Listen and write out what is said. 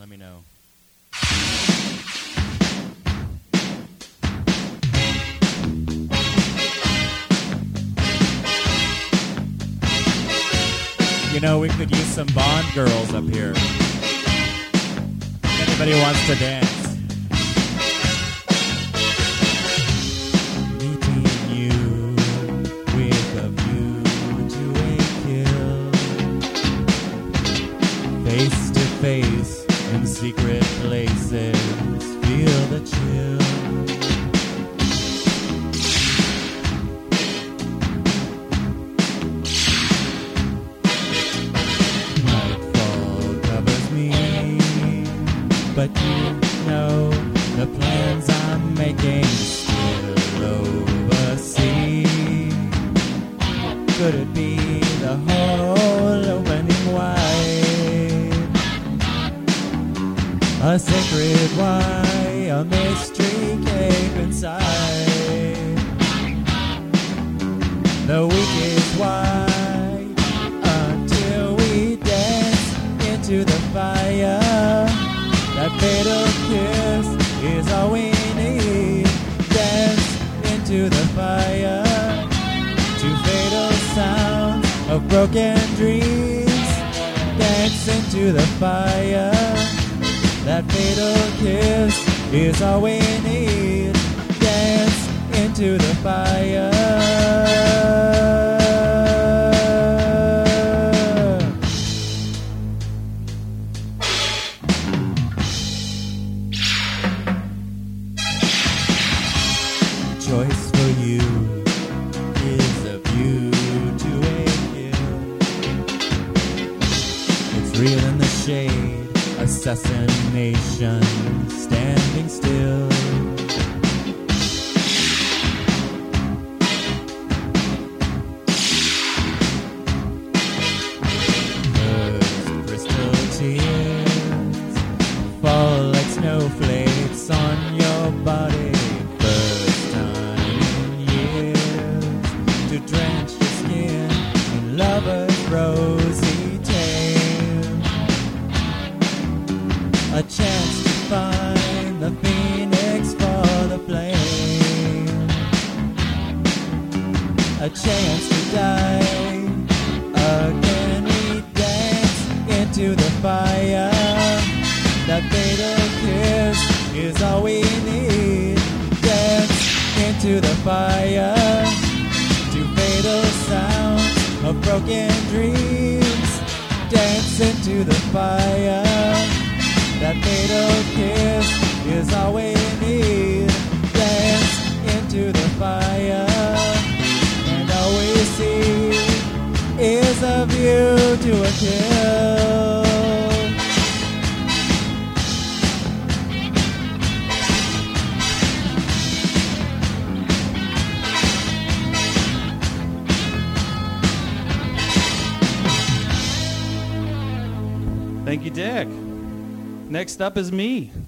let me know. You know, we could use some Bond girls up here. If anybody wants to dance. Meeting you with a view to a kill. Face to face in secret places. Feel the chill. But you know the plans I'm making still oversee. Could it be the whole opening wide? A sacred why, a mystery cave inside. The week is wide until we dance into the fire. That fatal kiss is all we need. Dance into the fire to fatal sounds of broken dreams. Dance into the fire. That fatal kiss is all we need. Dance into the fire. Choice for you is a view to a kill. It's real in the shade, assassination, standing still. Those crystal tears fall like snowflakes on your body. Drench your skin in lover's rosy tale. A chance to find the phoenix for the flame. A chance to die. Again we dance into the fire. That fatal kiss is all we need. Dance into the fire. Fatal sounds of broken dreams. Dance into the fire. That fatal kiss is all we need. Dance into the fire. And all we see is a view to a kill. Thank you, Dick. Next up is me.